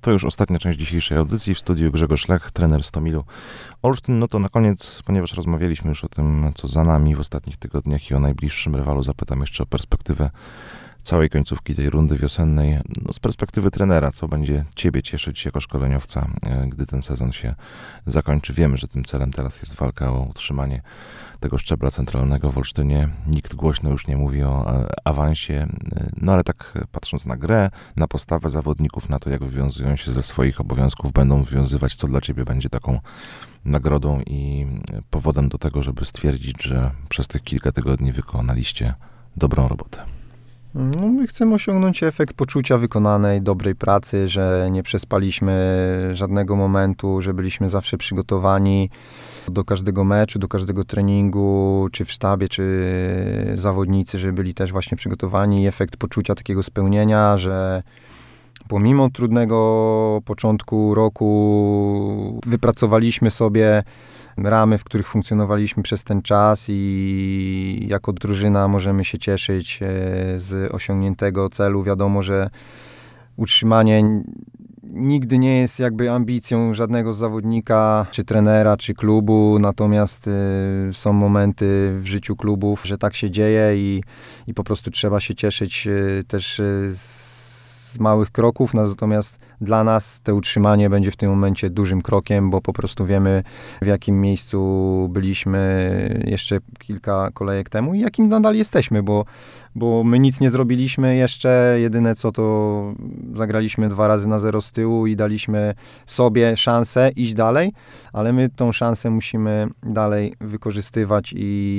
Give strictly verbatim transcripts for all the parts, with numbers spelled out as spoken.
To już ostatnia część dzisiejszej audycji. W studiu Grzegorz Lech, trener Stomilu Olsztyn. No to na koniec, ponieważ rozmawialiśmy już o tym, co za nami w ostatnich tygodniach i o najbliższym rywalu, zapytam jeszcze o perspektywę całej końcówki tej rundy wiosennej. No, z perspektywy trenera, co będzie ciebie cieszyć jako szkoleniowca, gdy ten sezon się zakończy. Wiemy, że tym celem teraz jest walka o utrzymanie tego szczebla centralnego w Olsztynie. Nikt głośno już nie mówi o awansie, no ale tak patrząc na grę, na postawę zawodników, na to, jak wywiązują się ze swoich obowiązków, będą wywiązywać, co dla ciebie będzie taką nagrodą i powodem do tego, żeby stwierdzić, że przez tych kilka tygodni wykonaliście dobrą robotę. No, my chcemy osiągnąć efekt poczucia wykonanej, dobrej pracy, że nie przespaliśmy żadnego momentu, że byliśmy zawsze przygotowani do każdego meczu, do każdego treningu, czy w sztabie, czy zawodnicy, że byli też właśnie przygotowani. Efekt poczucia takiego spełnienia, że pomimo trudnego początku roku wypracowaliśmy sobie ramy, w których funkcjonowaliśmy przez ten czas i jako drużyna możemy się cieszyć z osiągniętego celu. Wiadomo, że utrzymanie nigdy nie jest jakby ambicją żadnego zawodnika, czy trenera, czy klubu, natomiast y, są momenty w życiu klubów, że tak się dzieje i, i po prostu trzeba się cieszyć y, też y, z z małych kroków, natomiast dla nas to utrzymanie będzie w tym momencie dużym krokiem, bo po prostu wiemy, w jakim miejscu byliśmy jeszcze kilka kolejek temu i jakim nadal jesteśmy, bo, bo my nic nie zrobiliśmy jeszcze, jedyne co to zagraliśmy dwa razy na zero z tyłu i daliśmy sobie szansę iść dalej, ale my tą szansę musimy dalej wykorzystywać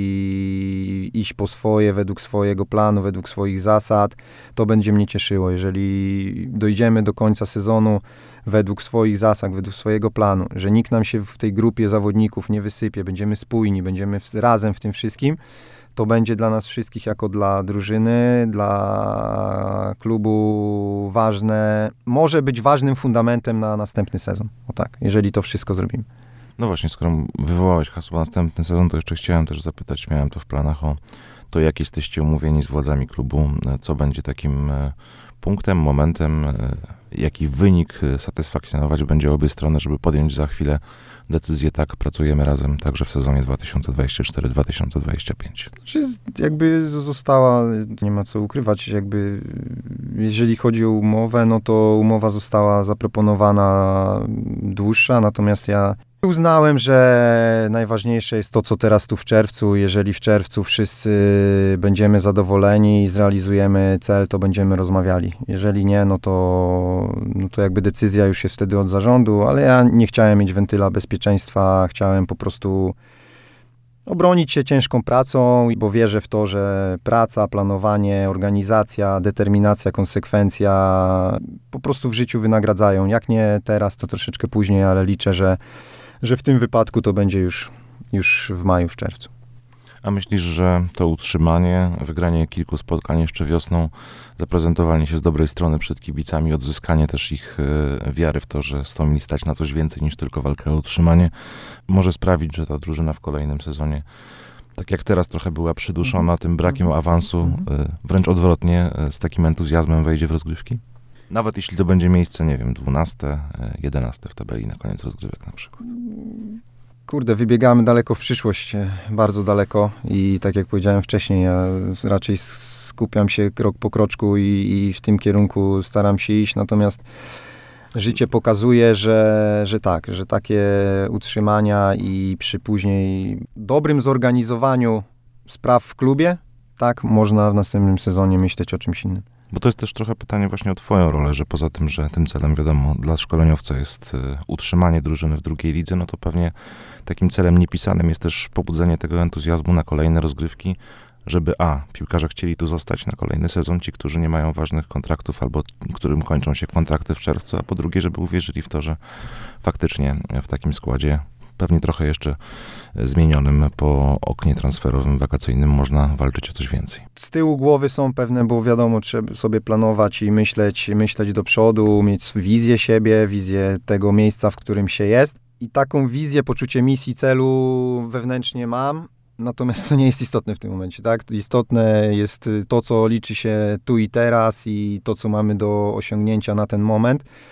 i iść po swoje, według swojego planu, według swoich zasad. To będzie mnie cieszyło, jeżeli dojdziemy do końca sezonu według swoich zasad, według swojego planu, że nikt nam się w tej grupie zawodników nie wysypie, będziemy spójni, będziemy w, razem w tym wszystkim, to będzie dla nas wszystkich jako dla drużyny, dla klubu ważne, może być ważnym fundamentem na następny sezon. O tak, jeżeli to wszystko zrobimy. No właśnie, skoro wywołałeś hasło następny sezon, to jeszcze chciałem też zapytać, miałem to w planach o to, jak jesteście umówieni z władzami klubu, co będzie takim punktem, momentem, jaki wynik satysfakcjonować będzie obie strony, żeby podjąć za chwilę decyzję, tak, pracujemy razem także w sezonie dwa tysiące dwudziestym czwartym dwa tysiące dwudziestym piątym. Znaczy, jakby została, nie ma co ukrywać, jakby jeżeli chodzi o umowę, no to umowa została zaproponowana dłuższa, natomiast ja uznałem, że najważniejsze jest to, co teraz tu w czerwcu. Jeżeli w czerwcu wszyscy będziemy zadowoleni i zrealizujemy cel, to będziemy rozmawiali. Jeżeli nie, no to, no to jakby decyzja już jest wtedy od zarządu, ale ja nie chciałem mieć wentyla bezpieczeństwa, chciałem po prostu obronić się ciężką pracą, bo wierzę w to, że praca, planowanie, organizacja, determinacja, konsekwencja po prostu w życiu wynagradzają. Jak nie teraz, to troszeczkę później, ale liczę, że że w tym wypadku to będzie już, już w maju, w czerwcu. A myślisz, że to utrzymanie, wygranie kilku spotkań jeszcze wiosną, zaprezentowanie się z dobrej strony przed kibicami, odzyskanie też ich y, wiary w to, że Stomil stać na coś więcej niż tylko walkę o utrzymanie, może sprawić, że ta drużyna w kolejnym sezonie, tak jak teraz trochę była przyduszona mm-hmm. tym brakiem mm-hmm. awansu, mm-hmm. y, wręcz odwrotnie, y, z takim entuzjazmem wejdzie w rozgrywki? Nawet jeśli to będzie miejsce, nie wiem, dwunaste, jedenaste w tabeli na koniec rozgrywek na przykład. Kurde, wybiegamy daleko w przyszłość, bardzo daleko i tak jak powiedziałem wcześniej, ja raczej skupiam się krok po kroczku i, i w tym kierunku staram się iść, natomiast życie pokazuje, że, że tak, że takie utrzymania i przy później dobrym zorganizowaniu spraw w klubie, tak, można w następnym sezonie myśleć o czymś innym. Bo to jest też trochę pytanie właśnie o twoją rolę, że poza tym, że tym celem, wiadomo, dla szkoleniowca jest y, utrzymanie drużyny w drugiej lidze, no to pewnie takim celem niepisanym jest też pobudzenie tego entuzjazmu na kolejne rozgrywki, żeby a, piłkarze chcieli tu zostać na kolejny sezon, ci, którzy nie mają ważnych kontraktów albo którym kończą się kontrakty w czerwcu, a po drugie, żeby uwierzyli w to, że faktycznie w takim składzie, pewnie trochę jeszcze zmienionym po oknie transferowym, wakacyjnym, można walczyć o coś więcej. Z tyłu głowy są pewne, bo wiadomo, trzeba sobie planować i myśleć, myśleć do przodu, mieć wizję siebie, wizję tego miejsca, w którym się jest. I taką wizję, poczucie misji, celu wewnętrznie mam, natomiast to nie jest istotne w tym momencie, tak? Istotne jest to, co liczy się tu i teraz i to, co mamy do osiągnięcia na ten moment.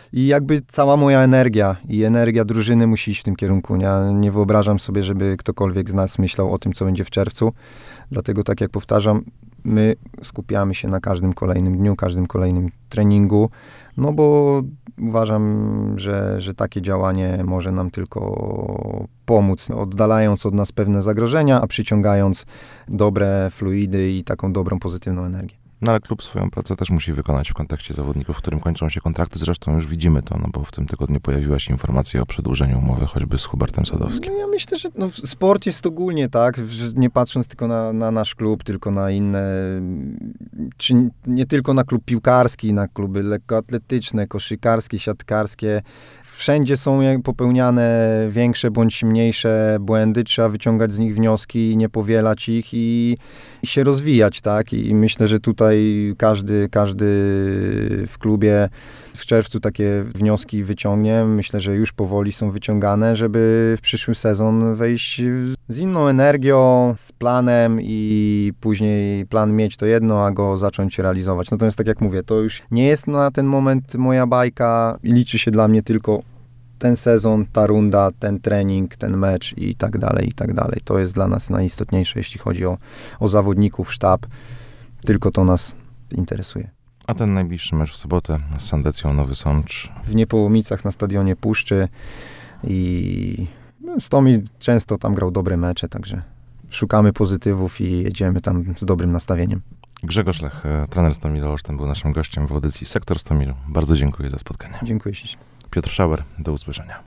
I jakby cała moja energia i energia drużyny musi iść w tym kierunku. Ja nie wyobrażam sobie, żeby ktokolwiek z nas myślał o tym, co będzie w czerwcu. Dlatego, tak jak powtarzam, my skupiamy się na każdym kolejnym dniu, każdym kolejnym treningu, no bo uważam, że, że takie działanie może nam tylko pomóc, oddalając od nas pewne zagrożenia, a przyciągając dobre fluidy i taką dobrą, pozytywną energię. No ale klub swoją pracę też musi wykonać w kontekście zawodników, w którym kończą się kontrakty. Zresztą już widzimy to, no bo w tym tygodniu pojawiła się informacja o przedłużeniu umowy choćby z Hubertem Sadowskim. No ja myślę, że no, sport jest ogólnie tak, że nie patrząc tylko na, na nasz klub, tylko na inne, czy nie tylko na klub piłkarski, na kluby lekkoatletyczne, koszykarskie, siatkarskie. Wszędzie są popełniane większe bądź mniejsze błędy, trzeba wyciągać z nich wnioski, nie powielać ich i, i się rozwijać, tak? I myślę, że tutaj każdy, każdy w klubie w czerwcu takie wnioski wyciągnie. Myślę, że już powoli są wyciągane, żeby w przyszły sezon wejść z inną energią, z planem i później plan mieć to jedno, a go zacząć realizować. Natomiast tak jak mówię, to już nie jest na ten moment moja bajka. Liczy się dla mnie tylko ten sezon, ta runda, ten trening, ten mecz i tak dalej, i tak dalej. To jest dla nas najistotniejsze, jeśli chodzi o, o zawodników, sztab. Tylko to nas interesuje. A ten najbliższy mecz w sobotę z Sandecją Nowy Sącz? W Niepołomicach na stadionie Puszczy i Stomil często tam grał dobre mecze, także szukamy pozytywów i jedziemy tam z dobrym nastawieniem. Grzegorz Lech, trener Stomilu Olsztyn, był naszym gościem w audycji Sektor Stomilu. Bardzo dziękuję za spotkanie. Dziękuję ślicznie. Piotr Schauer, do usłyszenia.